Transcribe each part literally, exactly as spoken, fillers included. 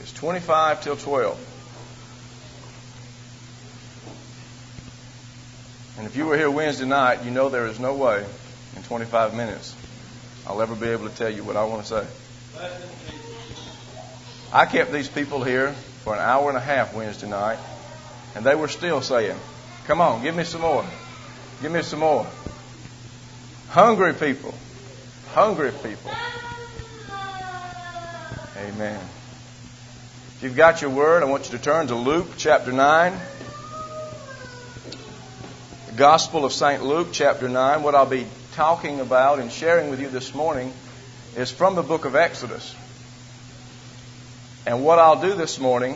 It's twenty-five till twelve. And if you were here Wednesday night, you know there is no way in twenty-five minutes I'll ever be able to tell you what I want to say. I kept these people here for an hour and a half Wednesday night, and they were still saying, "Come on, give me some more. Give me some more." Hungry people. Hungry people. Amen. If you've got your word, I want you to turn to Luke chapter nine. The Gospel of Saint Luke chapter nine. What I'll be talking about and sharing with you this morning is from the book of Exodus. And what I'll do this morning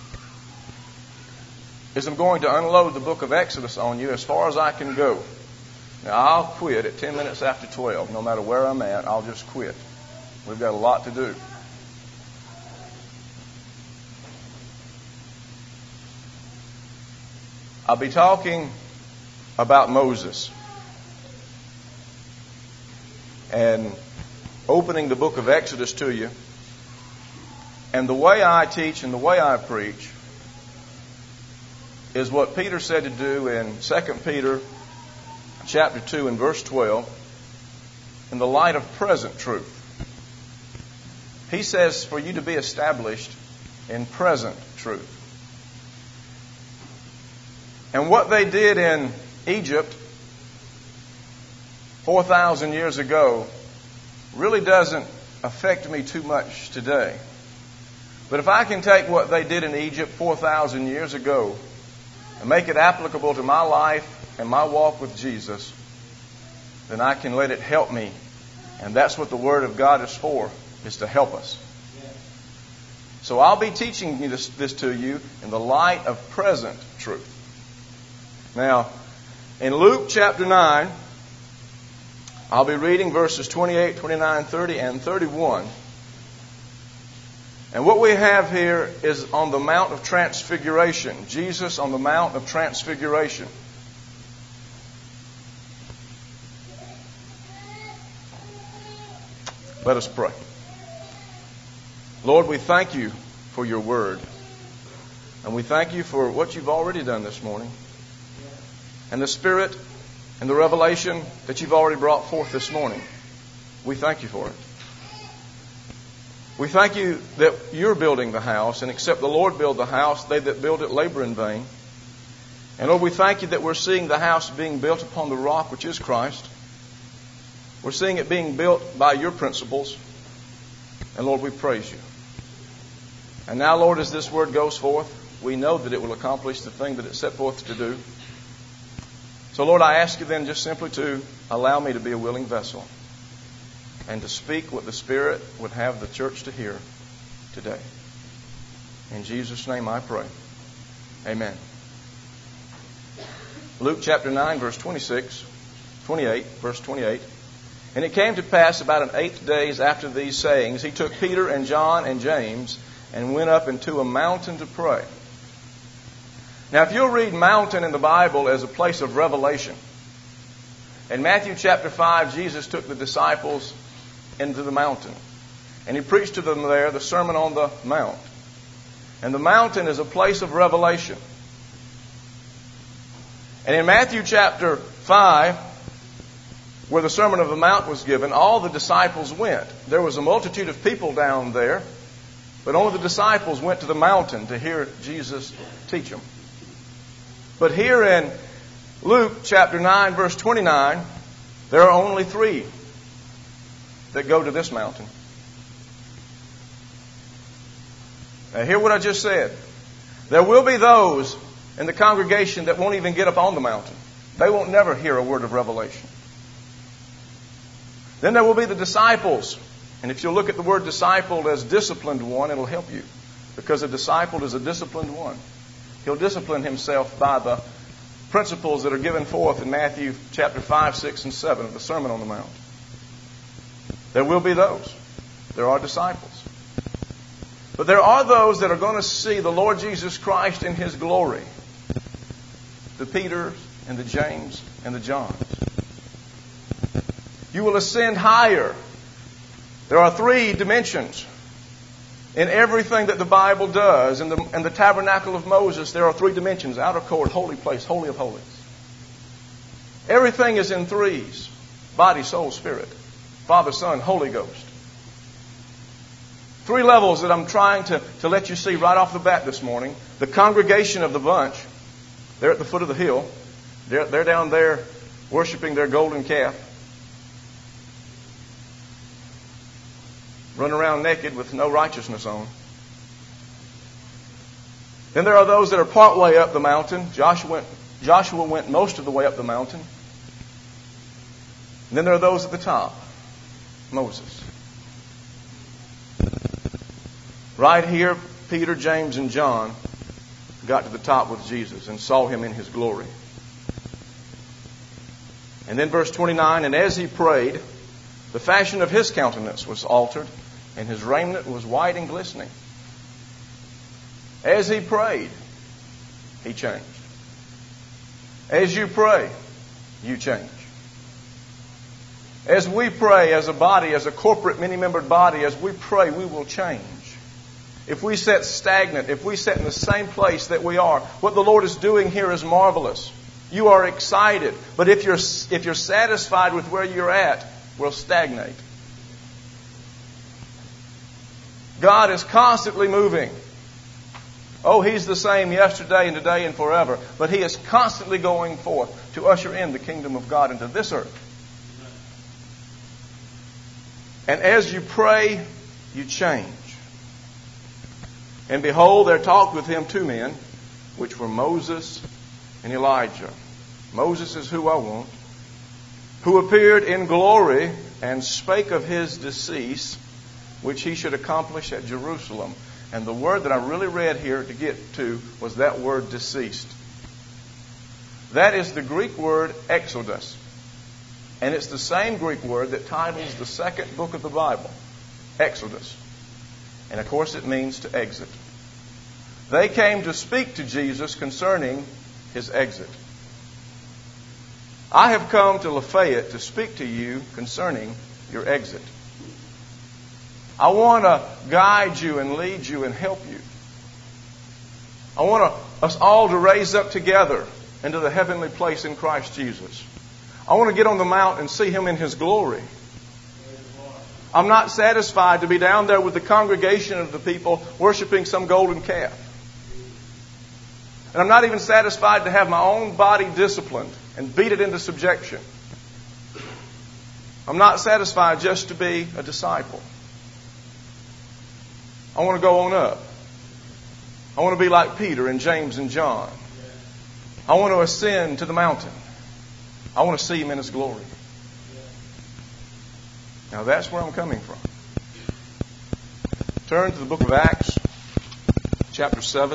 is I'm going to unload the book of Exodus on you as far as I can go. Now, I'll quit at ten minutes after twelve. No matter where I'm at, I'll just quit. We've got a lot to do. I'll be talking about Moses and opening the book of Exodus to you. And the way I teach and the way I preach is what Peter said to do in Second Peter chapter two and verse twelve, in the light of present truth. He says for you to be established in present truth. And what they did in Egypt four thousand years ago really doesn't affect me too much today. But if I can take what they did in Egypt four thousand years ago and make it applicable to my life and my walk with Jesus, then I can let it help me. And that's what the Word of God is for, is to help us. So I'll be teaching this, this to you in the light of present truth. Now, in Luke chapter nine, I'll be reading verses twenty-eight, twenty-nine, thirty, and thirty-one. And what we have here is on the Mount of Transfiguration. Jesus on the Mount of Transfiguration. Let us pray. Lord, we thank you for your word. And we thank you for what you've already done this morning. And the Spirit and the revelation that you've already brought forth this morning. We thank you for it. We thank you that you're building the house, and except the Lord build the house, they that build it labor in vain. And Lord, we thank you that we're seeing the house being built upon the rock, which is Christ. We're seeing it being built by your principles. And Lord, we praise you. And now, Lord, as this word goes forth, we know that it will accomplish the thing that it's set forth to do. So, Lord, I ask you then just simply to allow me to be a willing vessel and to speak what the Spirit would have the church to hear today. In Jesus' name I pray. Amen. Luke chapter nine, verse twenty-six, twenty-eight, verse twenty-eight. And it came to pass about an eight days after these sayings, he took Peter and John and James and went up into a mountain to pray. Now, if you'll read mountain in the Bible as a place of revelation, in Matthew chapter five, Jesus took the disciples into the mountain. And he preached to them there the Sermon on the Mount. And the mountain is a place of revelation. And in Matthew chapter five, where the Sermon on the Mount was given, all the disciples went. There was a multitude of people down there, but only the disciples went to the mountain to hear Jesus teach them. But here in Luke chapter nine, verse twenty-nine, there are only three that go to this mountain. Now, hear what I just said. There will be those in the congregation that won't even get up on the mountain. They won't never hear a word of revelation. Then there will be the disciples. And if you'll look at the word disciple as disciplined one, it'll help you. Because a disciple is a disciplined one. He'll discipline himself by the principles that are given forth in Matthew chapter five, six, and seven of the Sermon on the Mount. There will be those. There are disciples. But there are those that are going to see the Lord Jesus Christ in His glory. The Peters and the James and the Johns. You will ascend higher. There are three dimensions. In everything that the Bible does, in the, in the tabernacle of Moses, there are three dimensions: outer court, holy place, holy of holies. Everything is in threes: body, soul, spirit, Father, Son, Holy Ghost. Three levels that I'm trying to, to let you see right off the bat this morning. The congregation of the bunch, they're at the foot of the hill. They're, they're down there worshiping their golden calf. Run around naked with no righteousness on. Then there are those that are part way up the mountain. Joshua went, Joshua went most of the way up the mountain. And then there are those at the top. Moses. Right here, Peter, James, and John got to the top with Jesus and saw Him in His glory. And then verse twenty-nine, and as He prayed, the fashion of His countenance was altered, and His raiment was white and glistening. As He prayed, He changed. As you pray, you change. As we pray as a body, as a corporate many-membered body, as we pray, we will change. If we sit stagnant, if we sit in the same place that we are, what the Lord is doing here is marvelous. You are excited. But if you're, if you're satisfied with where you're at, we'll stagnate. God is constantly moving. Oh, He's the same yesterday and today and forever. But He is constantly going forth to usher in the kingdom of God into this earth. And as you pray, you change. And behold, there talked with Him two men, which were Moses and Elijah. Moses is who I want, who appeared in glory and spake of His decease, which He should accomplish at Jerusalem. And the word that I really read here to get to was that word deceased. That is the Greek word exodus. And it's the same Greek word that titles the second book of the Bible, Exodus. And of course it means to exit. They came to speak to Jesus concerning His exit. I have come to Lafayette to speak to you concerning your exit. I want to guide you and lead you and help you. I want us all to raise up together into the heavenly place in Christ Jesus. I want to get on the mount and see Him in His glory. I'm not satisfied to be down there with the congregation of the people worshiping some golden calf. And I'm not even satisfied to have my own body disciplined and beat it into subjection. I'm not satisfied just to be a disciple. I want to go on up. I want to be like Peter and James and John. I want to ascend to the mountain. I want to see Him in His glory. Now that's where I'm coming from. Turn to the book of Acts, chapter seven.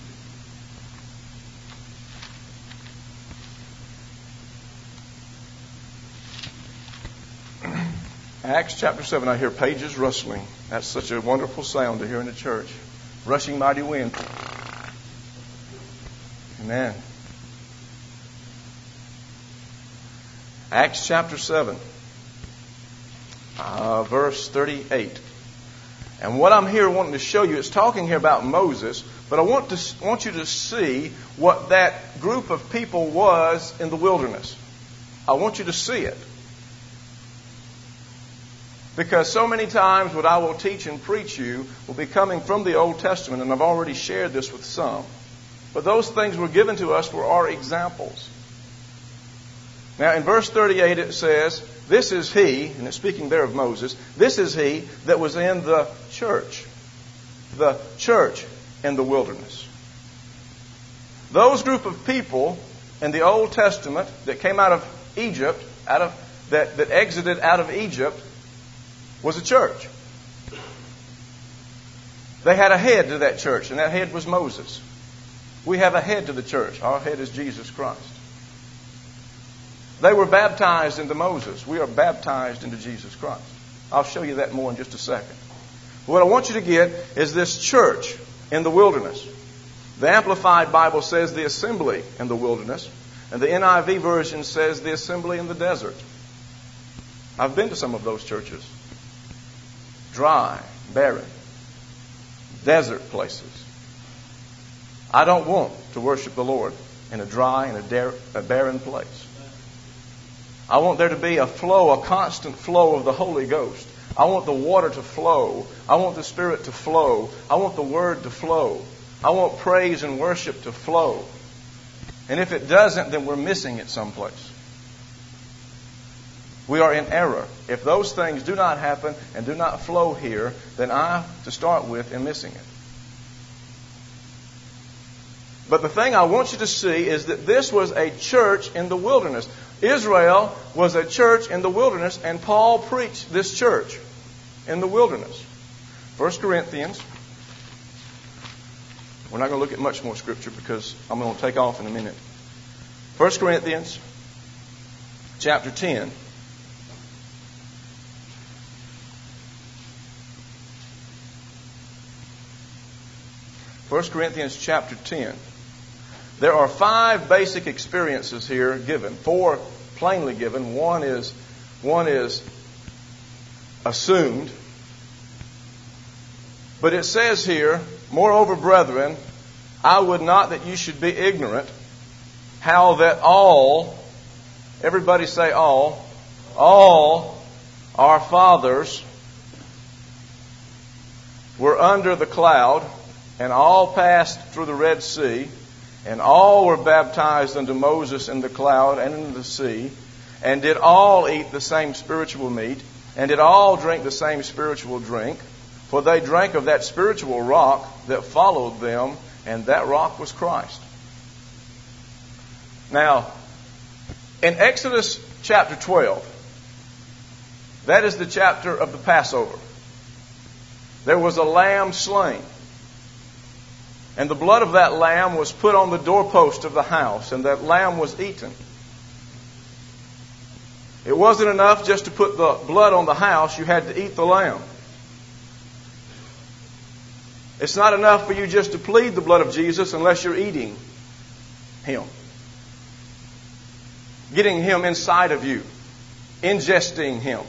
Acts chapter seven. I hear pages rustling. That's such a wonderful sound to hear in the church. Rushing mighty wind. Amen. Acts chapter seven. Uh, verse thirty-eight. And what I'm here wanting to show you, it's talking here about Moses, but I want to want you to see what that group of people was in the wilderness. I want you to see it. Because so many times what I will teach and preach you will be coming from the Old Testament, and I've already shared this with some. But those things were given to us for our examples. Now in verse thirty-eight it says, this is he, and it's speaking there of Moses, this is he that was in the church. The church in the wilderness. Those group of people in the Old Testament that came out of Egypt, out of that, that exited out of Egypt, was a church. They had a head to that church, and that head was Moses. We have a head to the church. Our head is Jesus Christ. They were baptized into Moses. We are baptized into Jesus Christ. I'll show you that more in just a second. What I want you to get is this church in the wilderness. The Amplified Bible says the assembly in the wilderness, and the N I V version says the assembly in the desert. I've been to some of those churches. Dry, barren. desert places. I don't want to worship the Lord in a dry and a, dar- a barren place. I want there to be a flow, a constant flow of the Holy Ghost. I want the water to flow. I want the Spirit to flow. I want the Word to flow. I want praise and worship to flow. And if it doesn't, then we're missing it someplace. We are in error. If those things do not happen and do not flow here, then I, to start with, am missing it. But the thing I want you to see is that this was a church in the wilderness. Israel was a church in the wilderness, and Paul preached this church in the wilderness. First Corinthians. We're not going to look at much more scripture because I'm going to take off in a minute. First Corinthians chapter ten. First Corinthians chapter ten. There are five basic experiences here given. Four plainly given. One is, one is assumed. But it says here, moreover, brethren, I would not that you should be ignorant how that all, everybody say all, all our fathers were under the cloud, and all passed through the Red Sea, and all were baptized unto Moses in the cloud and in the sea, and did all eat the same spiritual meat, and did all drink the same spiritual drink, for they drank of that spiritual rock that followed them, and that rock was Christ. Now, in Exodus chapter twelve, that is the chapter of the Passover. There was a lamb slain. And the blood of that lamb was put on the doorpost of the house, and that lamb was eaten. It wasn't enough just to put the blood on the house, you had to eat the lamb. It's not enough for you just to plead the blood of Jesus unless you're eating Him. Getting Him inside of you. Ingesting Him.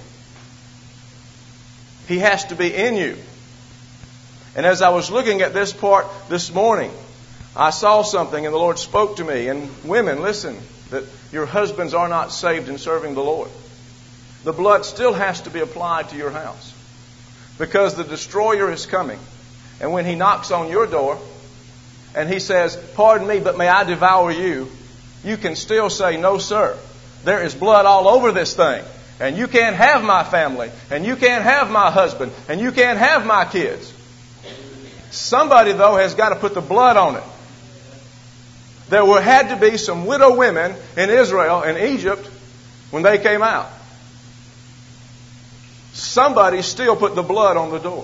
He has to be in you. And as I was looking at this part this morning, I saw something and the Lord spoke to me. And women, listen, that your husbands are not saved in serving the Lord. The blood still has to be applied to your house. Because the destroyer is coming. And when he knocks on your door and he says, pardon me, but may I devour you? You can still say, no, sir. There is blood all over this thing. And you can't have my family. And you can't have my husband. And you can't have my kids. Somebody, though, has got to put the blood on it. There were, had to be some widow women in Israel and Egypt when they came out. Somebody still put the blood on the door.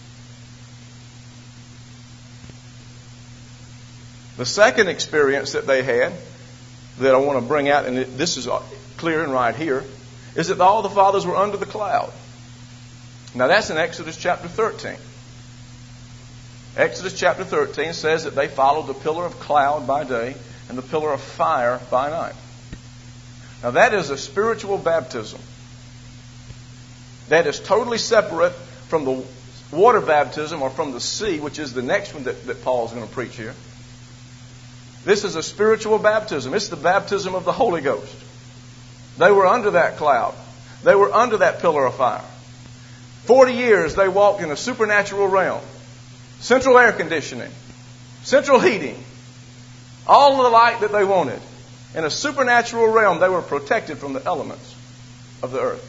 The second experience that they had that I want to bring out, and this is clear and right here, is that all the fathers were under the cloud. Now that's in Exodus chapter thirteen. Exodus chapter thirteen says that they followed the pillar of cloud by day and the pillar of fire by night. Now that is a spiritual baptism. That is totally separate from the water baptism or from the sea, which is the next one that, that Paul is going to preach here. This is a spiritual baptism. It's the baptism of the Holy Ghost. They were under that cloud. They were under that pillar of fire. Forty years they walked in a supernatural realm. Central air conditioning. Central heating. All of the light that they wanted. In a supernatural realm, they were protected from the elements of the earth.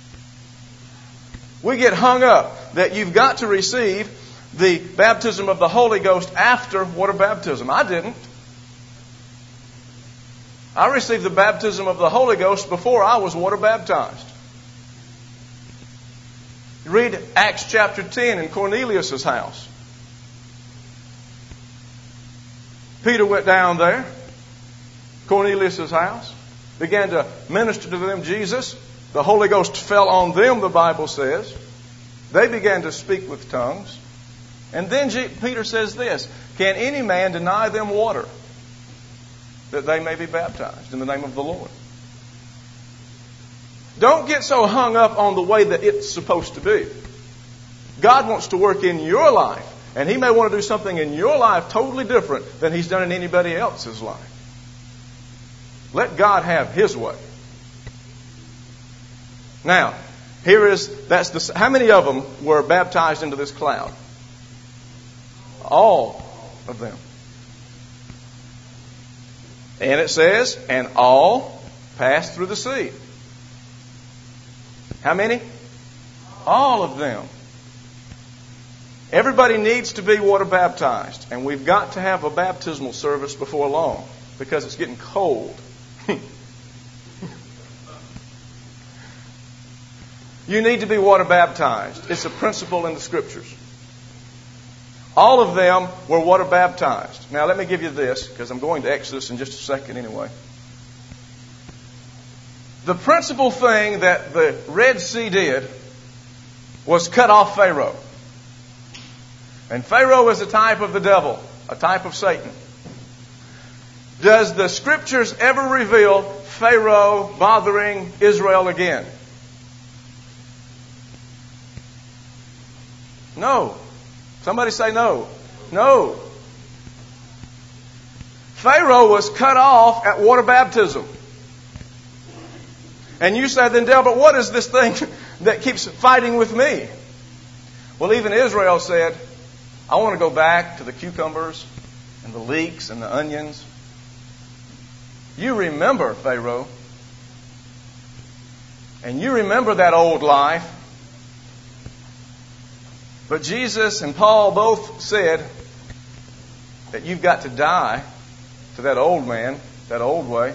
We get hung up that you've got to receive the baptism of the Holy Ghost after water baptism. I didn't. I received the baptism of the Holy Ghost before I was water baptized. You read Acts chapter ten in Cornelius' house. Peter went down there, Cornelius' house, began to minister to them Jesus. The Holy Ghost fell on them, the Bible says. They began to speak with tongues. And then Peter says this, can any man deny them water that they may be baptized in the name of the Lord? Don't get so hung up on the way that it's supposed to be. God wants to work in your life And He may want to do something in your life totally different than He's done in anybody else's life. Let God have His way. Now, here is, that's the, how many of them were baptized into this cloud? All of them. And it says, and all passed through the sea. How many? All of them. Everybody needs to be water baptized. And we've got to have a baptismal service before long because it's getting cold. You need to be water baptized. It's a principle in the Scriptures. All of them were water baptized. Now let me give you this, because I'm going to Exodus in just a second anyway. The principal thing that the Red Sea did was cut off Pharaoh. And Pharaoh is a type of the devil, a type of Satan. Does the Scriptures ever reveal Pharaoh bothering Israel again? No. Somebody say no. No. Pharaoh was cut off at water baptism. And you say, then Dale, but what is this thing that keeps fighting with me? Well, even Israel said, I want to go back to the cucumbers and the leeks and the onions. You remember, Pharaoh. And you remember that old life. But Jesus and Paul both said that you've got to die to that old man, that old way.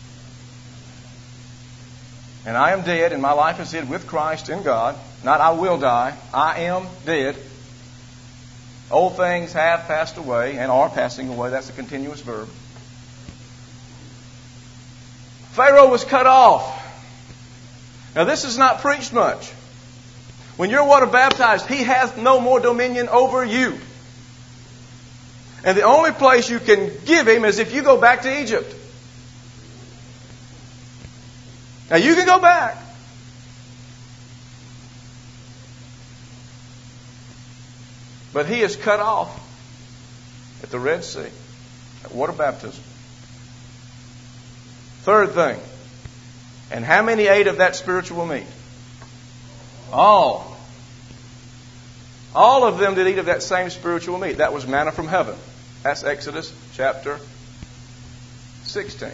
And I am dead, and my life is hid with Christ in God. Not I will die. I am dead. Old things have passed away and are passing away. That's a continuous verb. Pharaoh was cut off. Now this is not preached much. When you're water baptized, he has no more dominion over you. And the only place you can give him is if you go back to Egypt. Now you can go back. But he is cut off at the Red Sea, at water baptism. Third thing. And how many ate of that spiritual meat? All. All of them did eat of that same spiritual meat. That was manna from heaven. That's Exodus chapter sixteen.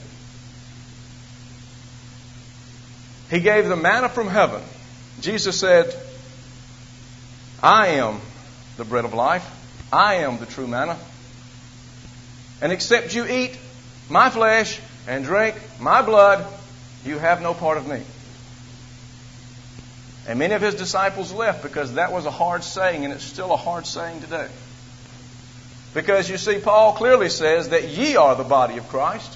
He gave the manna from heaven. Jesus said, I am the bread of life. I am the true manna. And except you eat my flesh and drink my blood, you have no part of me. And many of his disciples left because that was a hard saying, and it's still a hard saying today. Because you see, Paul clearly says that ye are the body of Christ.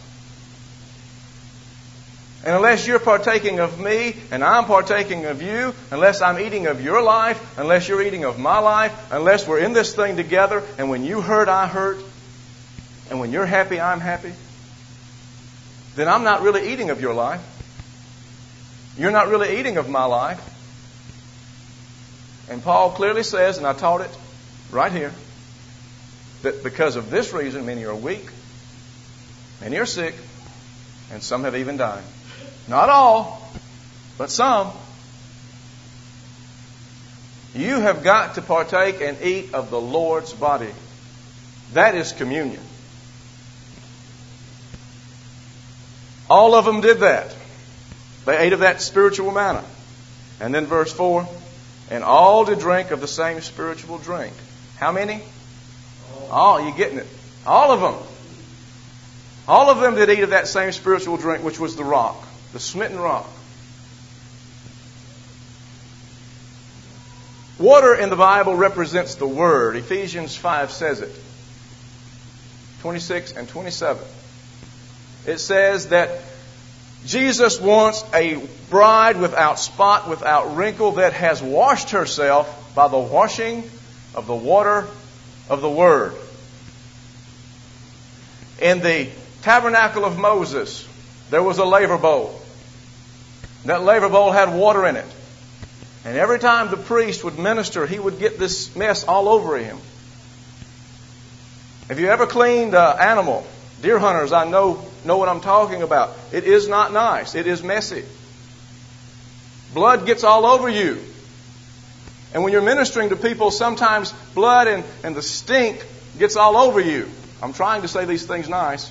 And unless you're partaking of me and I'm partaking of you, unless I'm eating of your life, unless you're eating of my life, unless we're in this thing together, and when you hurt, I hurt, and when you're happy, I'm happy, then I'm not really eating of your life. You're not really eating of my life. And Paul clearly says, and I taught it right here, that because of this reason, many are weak, many are sick, and some have even died. Not all, but some. You have got to partake and eat of the Lord's body. That is communion. All of them did that. They ate of that spiritual manna. And then verse four, and all did drink of the same spiritual drink. How many? All. Oh, you getting it? All of them. All of them did eat of that same spiritual drink, which was the rock, the smitten rock. Water in the Bible represents the Word. Ephesians five says it. twenty-six and twenty-seven. It says that Jesus wants a bride without spot, without wrinkle, that has washed herself by the washing of the water of the Word. In the tabernacle of Moses, there was a laver bowl. That laver bowl had water in it. And every time the priest would minister, he would get this mess all over him. Have you ever cleaned an animal? Deer hunters, I know, know what I'm talking about. It is not nice. It is messy. Blood gets all over you. And when you're ministering to people, sometimes blood and, and the stink gets all over you. I'm trying to say these things nice.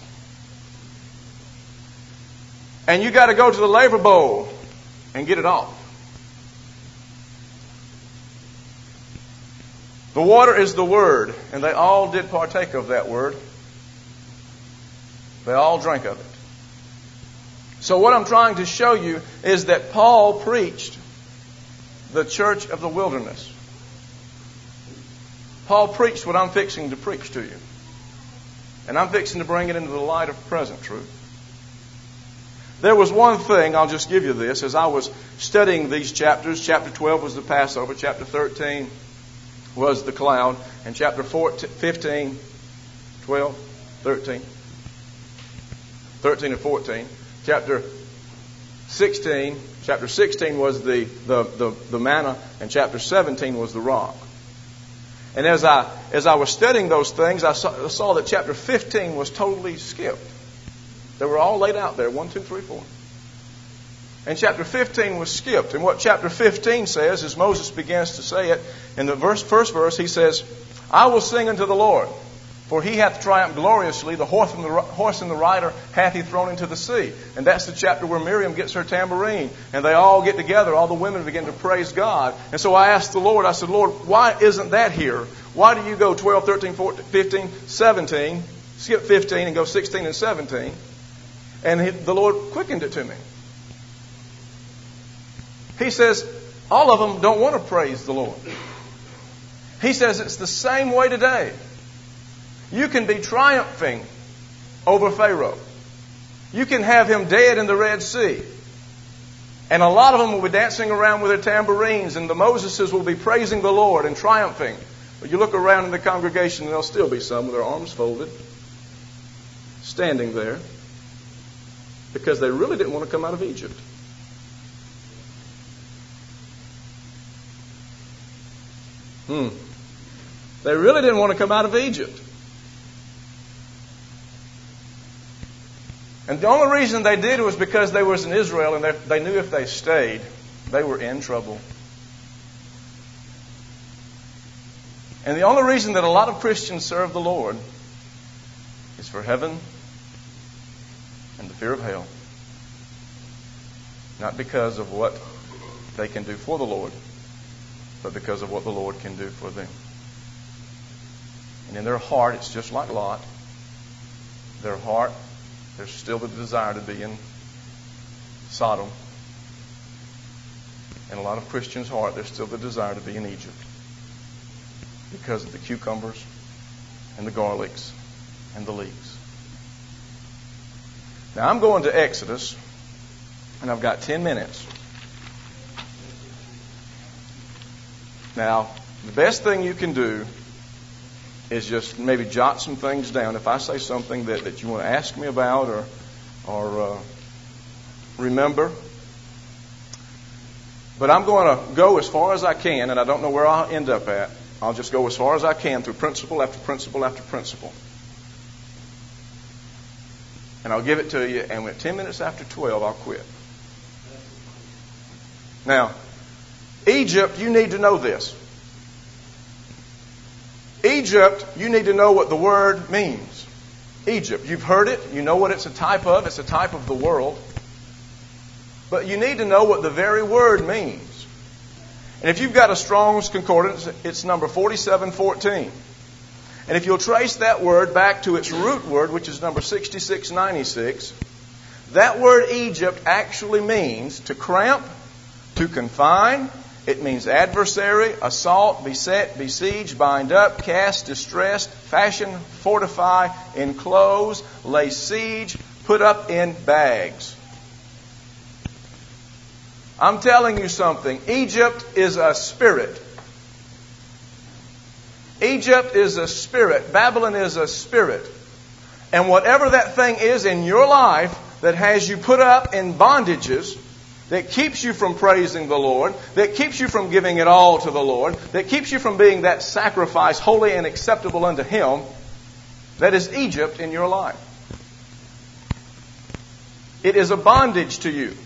And you got to go to the labor bowl and get it off. The water is the Word, and they all did partake of that Word. They all drank of it. So what I'm trying to show you is that Paul preached the church of the wilderness. Paul preached what I'm fixing to preach to you. And I'm fixing to bring it into the light of present truth. There was one thing, I'll just give you this, as I was studying these chapters. Chapter twelve was the Passover. Chapter thirteen was the cloud. And chapter fourteen, fifteen, twelve, thirteen. thirteen and fourteen. Chapter sixteen. Chapter sixteen was the, the, the, the manna. And chapter seventeen was the rock. And as I as I was studying those things, I saw, I saw that chapter fifteen was totally skipped. They were all laid out there. One, two, three, four. And chapter fifteen was skipped. And what chapter fifteen says, as Moses begins to say it, in the verse, first verse, he says, I will sing unto the Lord, for he hath triumphed gloriously. The horse and the, horse and the rider hath he thrown into the sea. And that's the chapter where Miriam gets her tambourine. And they all get together. All the women begin to praise God. And so I asked the Lord, I said, Lord, why isn't that here? Why do you go twelve, thirteen, fourteen, fifteen, seventeen, skip fifteen and go sixteen and seventeen? And he, the Lord quickened it to me. He says, all of them don't want to praise the Lord. He says it's the same way today. You can be triumphing over Pharaoh. You can have him dead in the Red Sea. And a lot of them will be dancing around with their tambourines, and the Moseses will be praising the Lord and triumphing. But you look around in the congregation and there'll still be some with their arms folded, standing there, because they really didn't want to come out of Egypt. Hmm. They really didn't want to come out of Egypt. And the only reason they did was because they was in Israel, and they, they knew if they stayed, they were in trouble. And the only reason that a lot of Christians serve the Lord is for heaven and the fear of hell. Not because of what they can do for the Lord, but because of what the Lord can do for them. And in their heart, it's just like Lot. Their heart, there's still the desire to be in Sodom. In a lot of Christians' heart, there's still the desire to be in Egypt, because of the cucumbers and the garlics and the leeks. Now, I'm going to Exodus, and I've got ten minutes. Now, the best thing you can do is just maybe jot some things down. If I say something that, that you want to ask me about or, or uh, remember. But I'm going to go as far as I can, and I don't know where I'll end up at. I'll just go as far as I can through principle after principle after principle. And I'll give it to you, and at ten minutes after twelve, I'll quit. Now, Egypt, you need to know this. Egypt, you need to know what the word means. Egypt, you've heard it. You know what it's a type of. It's a type of the world. But you need to know what the very word means. And if you've got a Strong's Concordance, it's number forty-seven fourteen. And if you'll trace that word back to its root word, which is number sixty-six ninety-six, that word Egypt actually means to cramp, to confine. It means adversary, assault, beset, besiege, bind up, cast, distress, fashion, fortify, enclose, lay siege, put up in bags. I'm telling you something. Egypt is a spirit. Egypt is a spirit. Babylon is a spirit. And whatever that thing is in your life that has you put up in bondages, that keeps you from praising the Lord, that keeps you from giving it all to the Lord, that keeps you from being that sacrifice holy and acceptable unto Him, that is Egypt in your life. It is a bondage to you.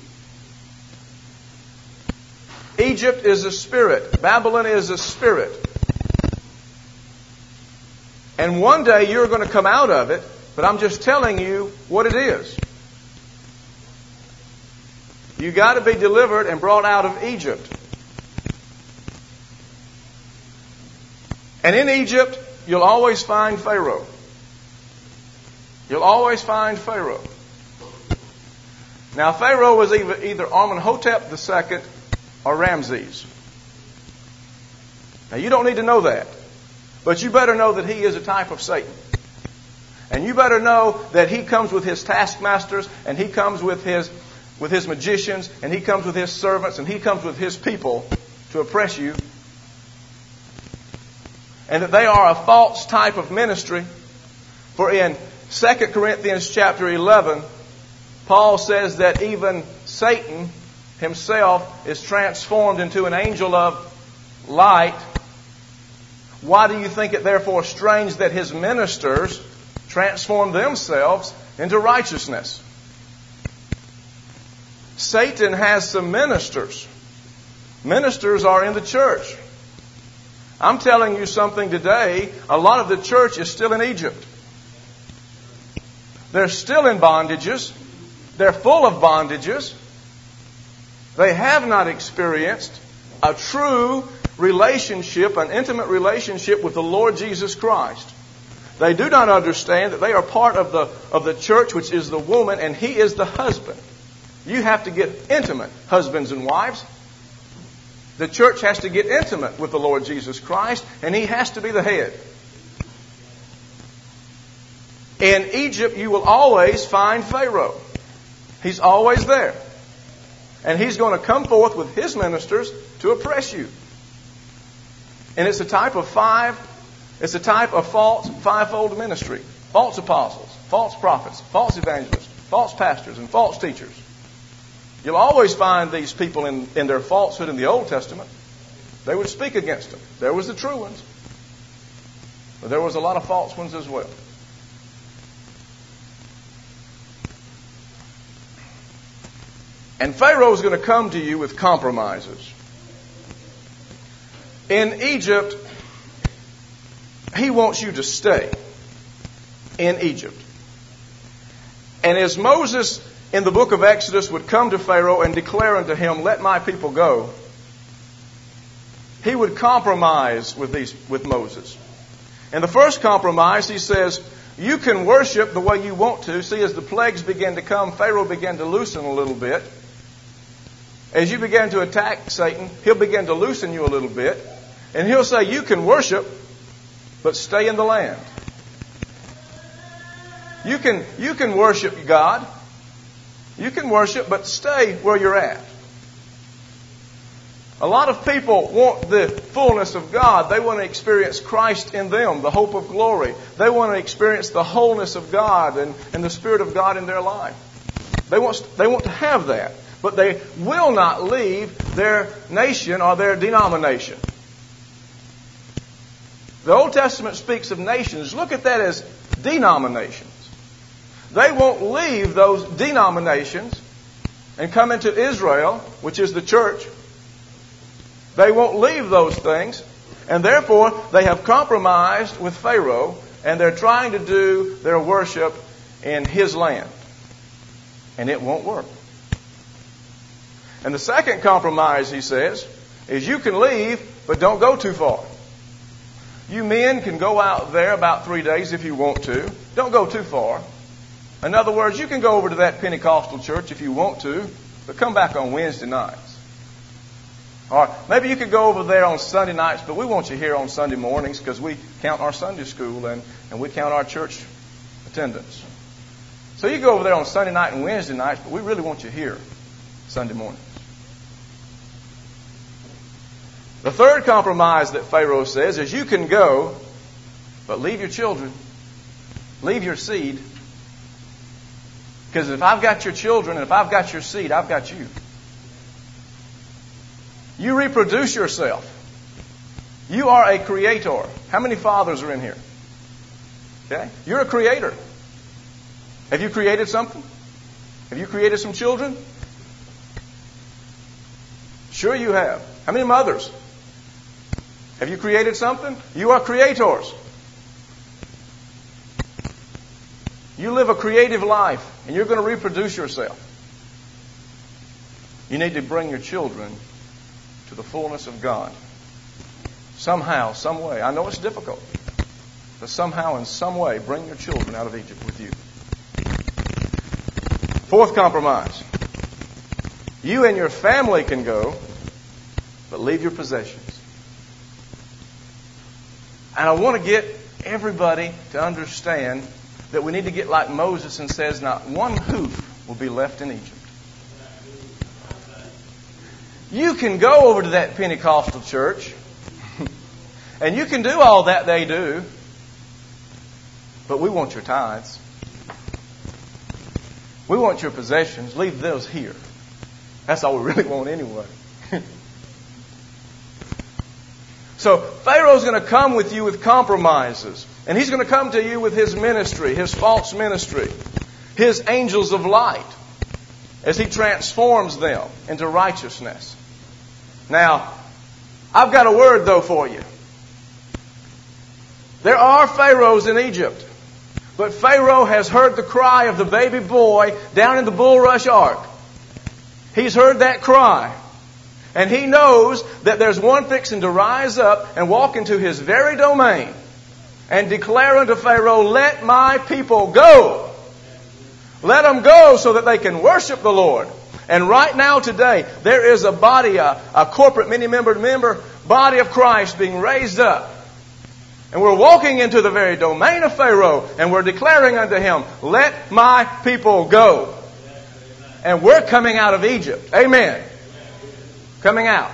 Egypt is a spirit. Babylon is a spirit. And one day you're going to come out of it, but I'm just telling you what it is. You got to be delivered and brought out of Egypt. And in Egypt, you'll always find Pharaoh. You'll always find Pharaoh. Now, Pharaoh was either, either Amenhotep the Second or Ramses. Now, you don't need to know that. But you better know that he is a type of Satan. And you better know that he comes with his taskmasters, and he comes with his, with his magicians, and he comes with his servants, and he comes with his people to oppress you. And that they are a false type of ministry. For in Second Corinthians chapter eleven, Paul says that even Satan himself is transformed into an angel of light. Why do you think it therefore strange that his ministers transform themselves into righteousness? Satan has some ministers. Ministers are in the church. I'm telling you something today. A lot of the church is still in Egypt. They're still in bondages. They're full of bondages. They have not experienced a true relationship, an intimate relationship with the Lord Jesus Christ. They do not understand that they are part of the, of the church, which is the woman, and he is the husband. You have to get intimate, husbands and wives. The church has to get intimate with the Lord Jesus Christ, and he has to be the head. In Egypt, you will always find Pharaoh. He's always there. And he's going to come forth with his ministers to oppress you. And it's a type of five, it's a type of false fivefold ministry. False apostles, false prophets, false evangelists, false pastors, and false teachers. You'll always find these people in, in their falsehood in the Old Testament. They would speak against them. There was the true ones. But there was a lot of false ones as well. And Pharaoh is going to come to you with compromises. In Egypt, he wants you to stay in Egypt. And as Moses in the book of Exodus would come to Pharaoh and declare unto him, "Let my people go," he would compromise with these with Moses. And the first compromise, he says, you can worship the way you want to. See, as the plagues began to come, Pharaoh began to loosen a little bit. As you begin to attack Satan, he'll begin to loosen you a little bit. And he'll say, you can worship, but stay in the land. You can, you can worship God. You can worship, but stay where you're at. A lot of people want the fullness of God. They want to experience Christ in them, the hope of glory. They want to experience the wholeness of God and, and the Spirit of God in their life. They want, they want to have that. But they will not leave their nation or their denomination. The Old Testament speaks of nations. Look at that as denominations. They won't leave those denominations and come into Israel, which is the church. They won't leave those things. And therefore, they have compromised with Pharaoh, and they're trying to do their worship in his land. And it won't work. And the second compromise, he says, is you can leave, but don't go too far. You men can go out there about three days if you want to. Don't go too far. In other words, you can go over to that Pentecostal church if you want to, but come back on Wednesday nights. Or maybe you could go over there on Sunday nights, but we want you here on Sunday mornings because we count our Sunday school and, and we count our church attendance. So you go over there on Sunday night and Wednesday nights, but we really want you here Sunday mornings. The third compromise that Pharaoh says is you can go, but leave your children, leave your seed. Because if I've got your children and if I've got your seed, I've got you. You reproduce yourself. You are a creator. How many fathers are in here? Okay? You're a creator. Have you created something? Have you created some children? Sure you have. How many mothers? Have you created something? You are creators. You live a creative life, and you're going to reproduce yourself. You need to bring your children to the fullness of God. Somehow, some way. I know it's difficult, but somehow, in some way, bring your children out of Egypt with you. Fourth compromise. You and your family can go, but leave your possessions. And I want to get everybody to understand that we need to get like Moses and says, not one hoof will be left in Egypt. You can go over to that Pentecostal church, and you can do all that they do, but we want your tithes. We want your possessions. Leave those here. That's all we really want anyway. So Pharaoh's going to come with you with compromises. And he's going to come to you with his ministry, his false ministry, his angels of light, as he transforms them into righteousness. Now, I've got a word, though, for you. There are pharaohs in Egypt. But Pharaoh has heard the cry of the baby boy down in the bulrush ark. He's heard that cry. And he knows that there's one fixing to rise up and walk into his very domain and declare unto Pharaoh, let my people go. Let them go so that they can worship the Lord. And right now today, there is a body, a, a corporate many-membered member body of Christ being raised up. And we're walking into the very domain of Pharaoh, and we're declaring unto him, let my people go. And we're coming out of Egypt. Amen. Coming out.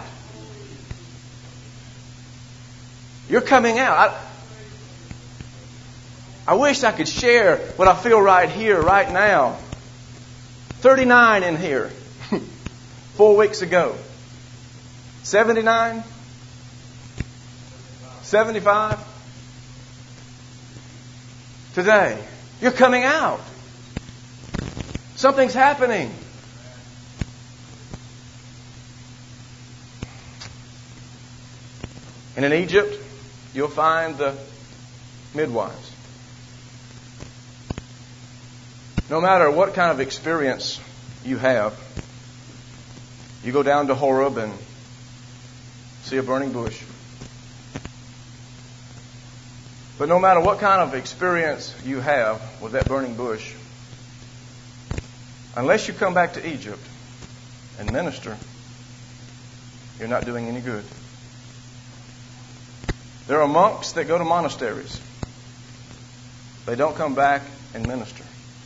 You're coming out. I, I wish I could share what I feel right here, right now. thirty-nine in here. Four weeks ago. seventy-nine? seventy-five? Today. You're coming out. Something's happening. And in Egypt, you'll find the midwives. No matter what kind of experience you have, you go down to Horeb and see a burning bush. But no matter what kind of experience you have with that burning bush, unless you come back to Egypt and minister, you're not doing any good. There are monks that go to monasteries. They don't come back and minister.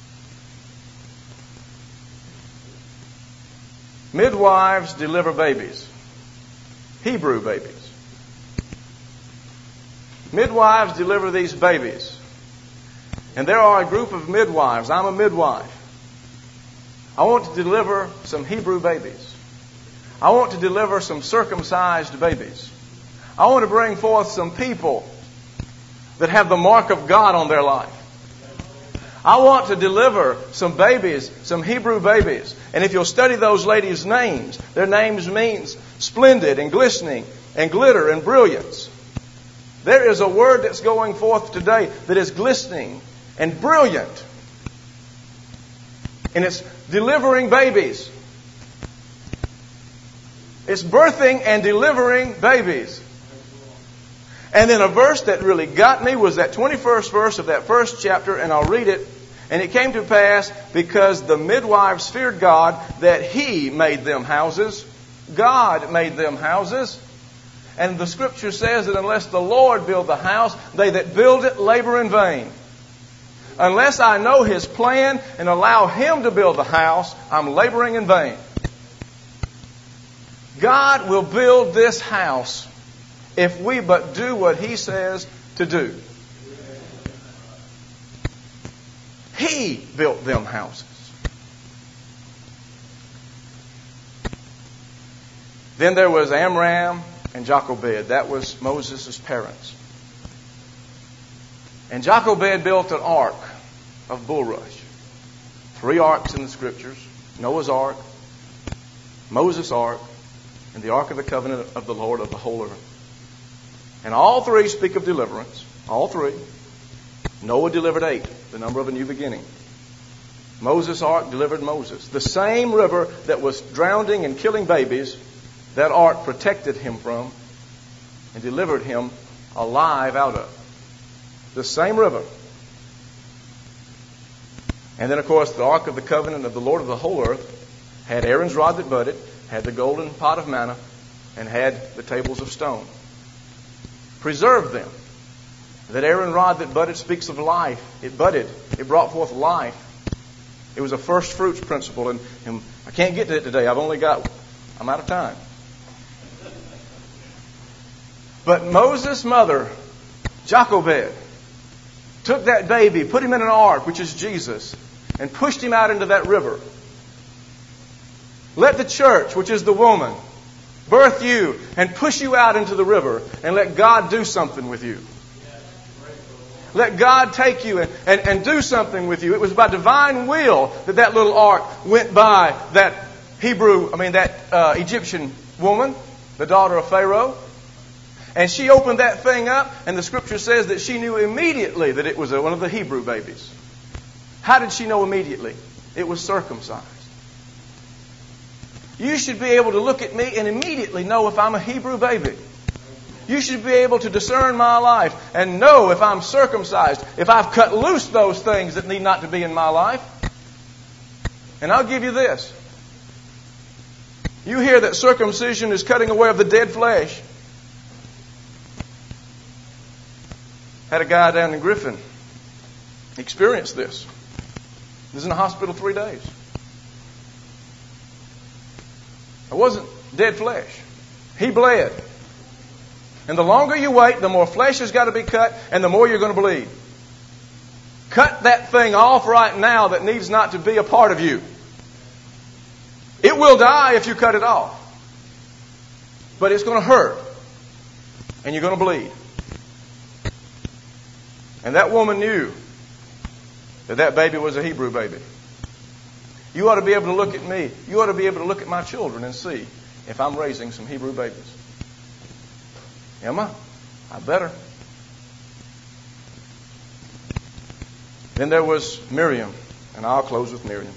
Midwives deliver babies. Hebrew babies. Midwives deliver these babies. And there are a group of midwives. I'm a midwife. I want to deliver some Hebrew babies. I want to deliver some circumcised babies. I want to bring forth some people that have the mark of God on their life. I want to deliver some babies, some Hebrew babies. And if you'll study those ladies' names, their names means splendid and glistening and glitter and brilliance. There is a word that's going forth today that is glistening and brilliant. And it's delivering babies. It's birthing and delivering babies. And then a verse that really got me was that twenty-first verse of that first chapter, and I'll read it. And it came to pass, because the midwives feared God, that He made them houses. God made them houses. And the Scripture says that unless the Lord build the house, they that build it labor in vain. Unless I know His plan and allow Him to build the house, I'm laboring in vain. God will build this house if we but do what He says to do. He built them houses. Then there was Amram and Jochebed. That was Moses' parents. And Jochebed built an ark of bulrush. Three arks in the Scriptures. Noah's Ark, Moses' Ark, and the Ark of the Covenant of the Lord of the whole earth. And all three speak of deliverance. All three. Noah delivered eight, the number of a new beginning. Moses' Ark delivered Moses. The same river that was drowning and killing babies, that ark protected him from and delivered him alive out of. The same river. And then, of course, the Ark of the Covenant of the Lord of the whole earth had Aaron's rod that budded, had the golden pot of manna, and had the tables of stone. Preserved them. That Aaron rod that budded speaks of life. It budded. It brought forth life. It was a first fruits principle. And, and I can't get to it today. I've only got, I'm out of time. But Moses' mother, Jochebed, took that baby, put him in an ark, which is Jesus, and pushed him out into that river. Let the church, which is the woman, birth you and push you out into the river and let God do something with you. Let God take you and, and, and do something with you. It was by divine will that that little ark went by that Hebrew, I mean that uh, Egyptian woman, the daughter of Pharaoh. And she opened that thing up, and the Scripture says that she knew immediately that it was one of the Hebrew babies. How did she know immediately? It was circumcised. You should be able to look at me and immediately know if I'm a Hebrew baby. You should be able to discern my life and know if I'm circumcised, if I've cut loose those things that need not to be in my life. And I'll give you this. You hear that circumcision is cutting away of the dead flesh. Had a guy down in Griffin experience this. He was in the hospital three days. It wasn't dead flesh. He bled. And the longer you wait, the more flesh has got to be cut, and the more you're going to bleed. Cut that thing off right now that needs not to be a part of you. It will die if you cut it off. But it's going to hurt. And you're going to bleed. And that woman knew that that baby was a Hebrew baby. You ought to be able to look at me. You ought to be able to look at my children and see if I'm raising some Hebrew babies. Am I? I better. Then there was Miriam, and I'll close with Miriam.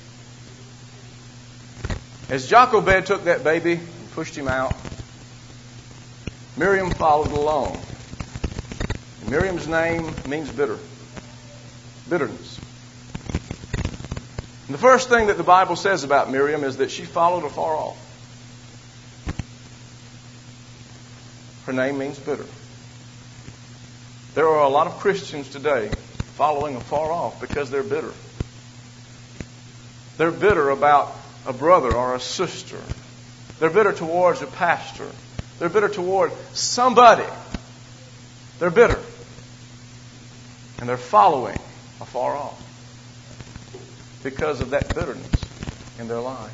As Jochebed took that baby and pushed him out, Miriam followed along. And Miriam's name means bitter. Bitterness. And the first thing that the Bible says about Miriam is that she followed afar off. Her name means bitter. There are a lot of Christians today following afar off because they're bitter. They're bitter about a brother or a sister. They're bitter towards a pastor. They're bitter toward somebody. They're bitter. And they're following afar off because of that bitterness in their life.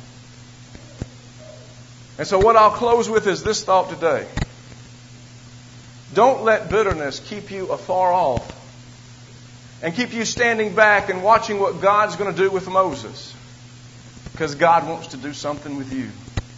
And so what I'll close with is this thought today. Don't let bitterness keep you afar off and keep you standing back and watching what God's going to do with Moses. Because God wants to do something with you.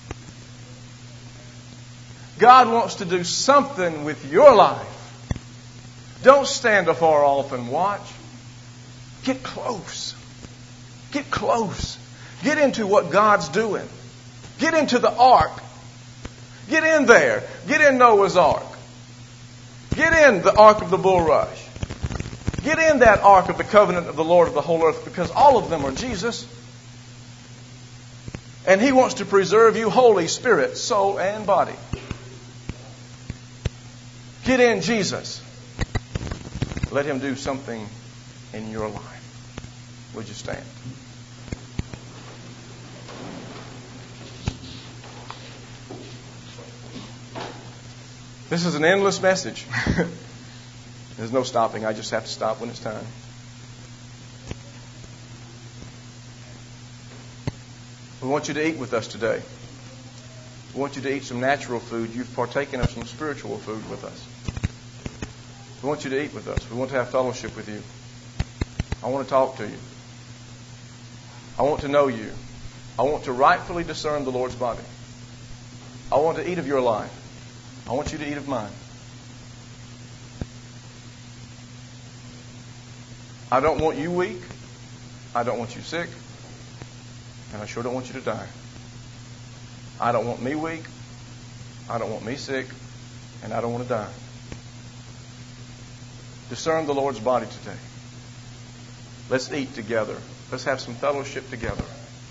God wants to do something with your life. Don't stand afar off and watch. Get close. Get close. Get into what God's doing. Get into the ark. Get in there. Get in Noah's ark. Get in the ark of the bulrush. Get in that ark of the covenant of the Lord of the whole earth, because all of them are Jesus. And He wants to preserve you wholly, spirit, soul, and body. Get in Jesus. Let Him do something in your life. Would you stand? This is an endless message. There's no stopping. I just have to stop when it's time. We want you to eat with us today. We want you to eat some natural food. You've partaken of some spiritual food with us. We want you to eat with us. We want to have fellowship with you. I want to talk to you. I want to know you. I want to rightfully discern the Lord's body. I want to eat of your life. I want you to eat of mine. I don't want you weak. I don't want you sick. And I sure don't want you to die. I don't want me weak. I don't want me sick. And I don't want to die. Discern the Lord's body today. Let's eat together. Let's have some fellowship together.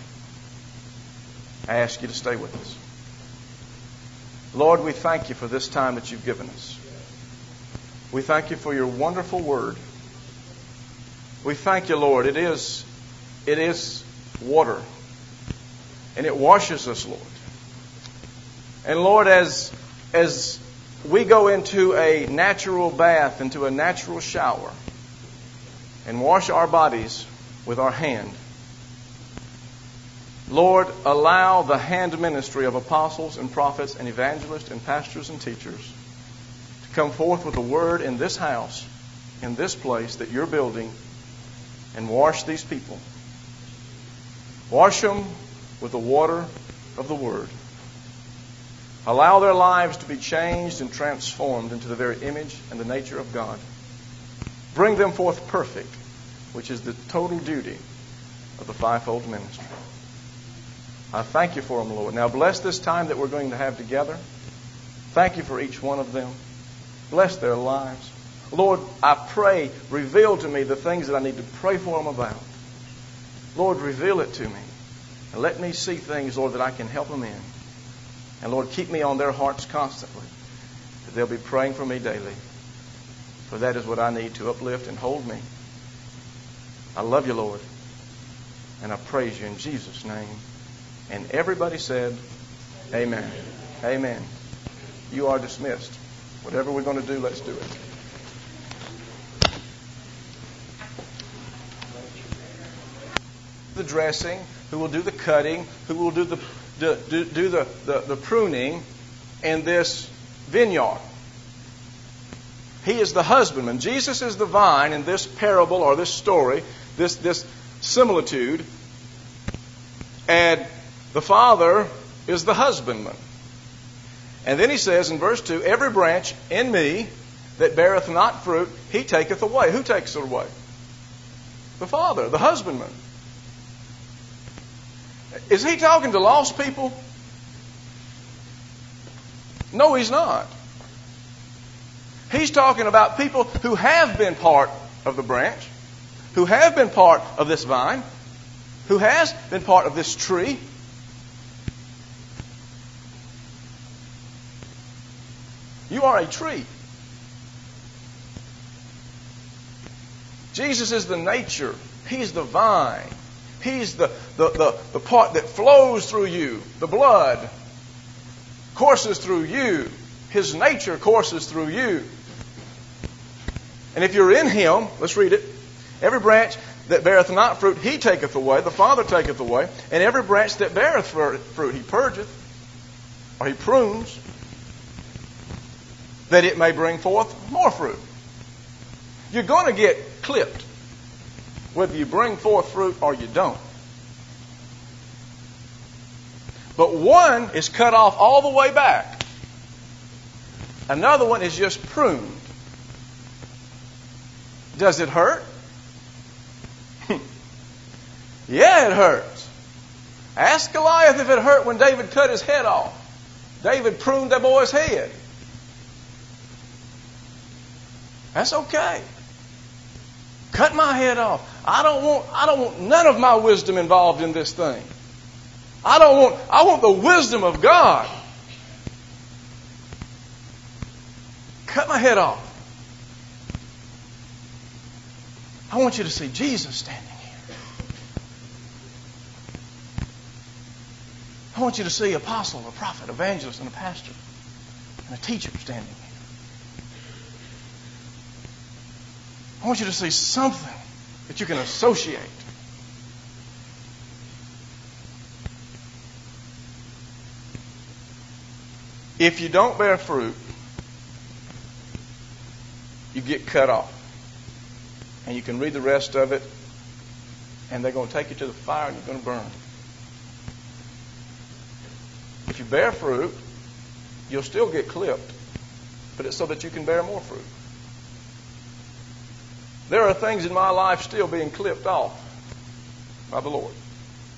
I ask you to stay with us. Lord, we thank you for this time that you've given us. We thank you for your wonderful word. We thank you, Lord. It is, it is water. And it washes us, Lord. And Lord, as, as we go into a natural bath, into a natural shower, and wash our bodies with our hand, Lord, allow the hand ministry of apostles and prophets and evangelists and pastors and teachers to come forth with a word in this house, in this place that you're building, and wash these people. Wash them with the water of the Word. Allow their lives to be changed and transformed into the very image and the nature of God. Bring them forth perfect, which is the total duty of the fivefold ministry. I thank you for them, Lord. Now bless this time that we're going to have together. Thank you for each one of them. Bless their lives. Lord, I pray, reveal to me the things that I need to pray for them about. Lord, reveal it to me. And let me see things, Lord, that I can help them in. And Lord, keep me on their hearts constantly, that they'll be praying for me daily. For that is what I need to uplift and hold me. I love you, Lord. And I praise you in Jesus' name. And everybody said, amen. Amen. You are dismissed. Whatever we're going to do, let's do it. The dressing, who will do the cutting, who will do the do, do, do the, the, the pruning in this vineyard. He is the husbandman. Jesus is the vine in this parable or this story, this, this similitude. And the Father is the husbandman. And then he says in verse two, every branch in me that beareth not fruit, he taketh away. Who takes it away? The Father, the husbandman. Is he talking to lost people? No, he's not. He's talking about people who have been part of the branch, who have been part of this vine, who has been part of this tree. You are a tree. Jesus is the nature. He's the vine. He's the, the, the, the part that flows through you. The blood courses through you. His nature courses through you. And if you're in Him, let's read it. Every branch that beareth not fruit, He taketh away. The Father taketh away. And every branch that beareth fruit, He purgeth, or He prunes, that it may bring forth more fruit. You're going to get clipped, whether you bring forth fruit or you don't. But one is cut off all the way back. Another one is just pruned. Does it hurt? Yeah, it hurts. Ask Goliath if it hurt when David cut his head off. David pruned that boy's head. That's okay. Cut my head off. I don't want I don't want none of my wisdom involved in this thing. I don't want I want the wisdom of God. Cut my head off. I want you to see Jesus standing here. I want you to see apostle, a prophet, evangelist, and a pastor, and a teacher standing here. I want you to see something that you can associate. If you don't bear fruit, you get cut off. And you can read the rest of it, and they're going to take you to the fire and you're going to burn. If you bear fruit, you'll still get clipped, but it's so that you can bear more fruit. There are things in my life still being clipped off by the Lord.